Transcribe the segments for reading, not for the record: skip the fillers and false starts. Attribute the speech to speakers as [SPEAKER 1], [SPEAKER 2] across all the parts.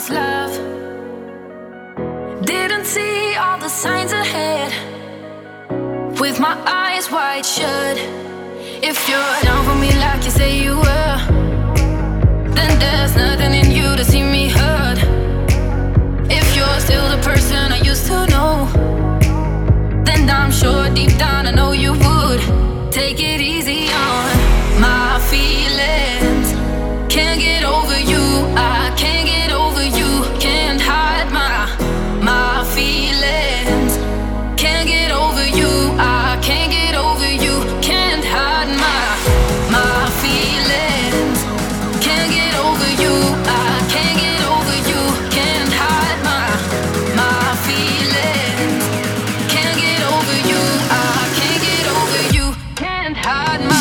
[SPEAKER 1] promised love. Didn't see all the signs ahead. With my eyes wide shut. If you're down for me like you say you were, then there's nothing in you to see me hurt. If you're still the person I used to know, then I'm sure deep down I know you would take it easy on my feelings. Can't get over you, I can't get over you. Can't hide my feelings. Can't get over you, I can't get over you. Can't hide my feelings. Can't get over you, I can't get over you. Can't hide my feelings. Can't get over you, I can't get over you. Can't hide my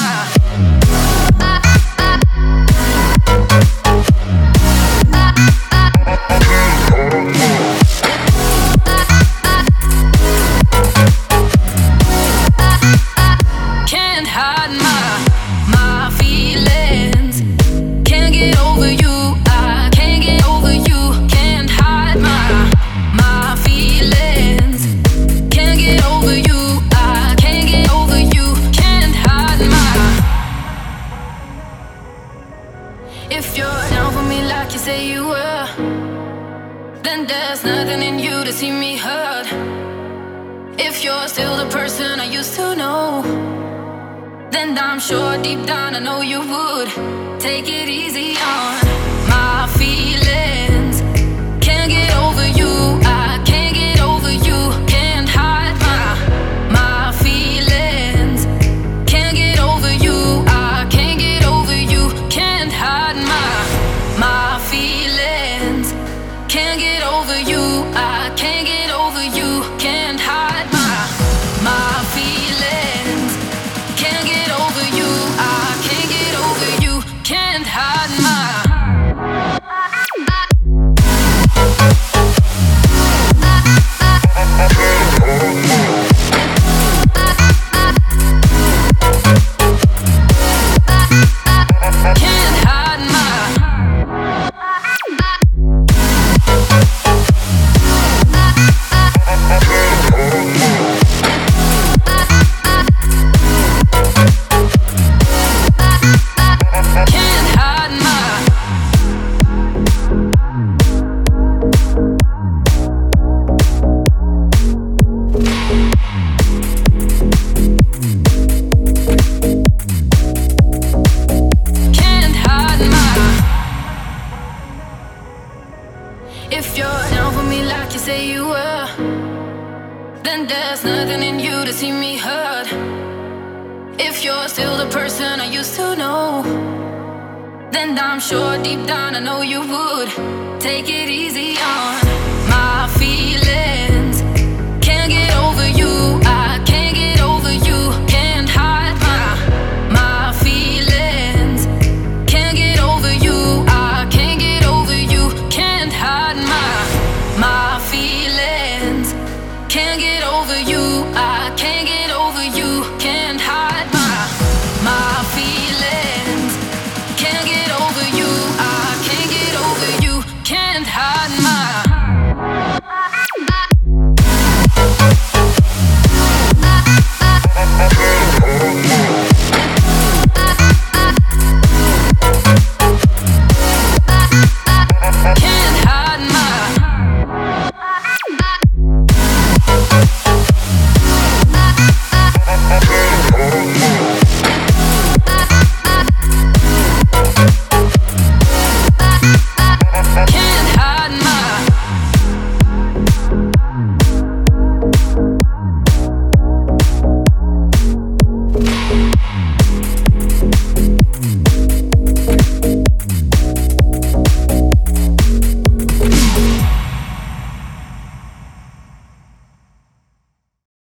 [SPEAKER 1] I'm sure deep down I know you would take it easy on my feelings. Can't get over you, I can't get over you. Can't hide my feelings. Can't get over you, I can't get over you. Can't hide my feelings. Can't get over you, I can't get over you. Can't hide my feelings. Can't get over you, I can't get over you. Can't hide my I'm sure deep down I know you would take it easy on my feelings. Can't get over you, I can't get over you. Can't hide my feelings. Can't get over you, I can't get over you. Can't hide my feelings. Can't get over you, I can't get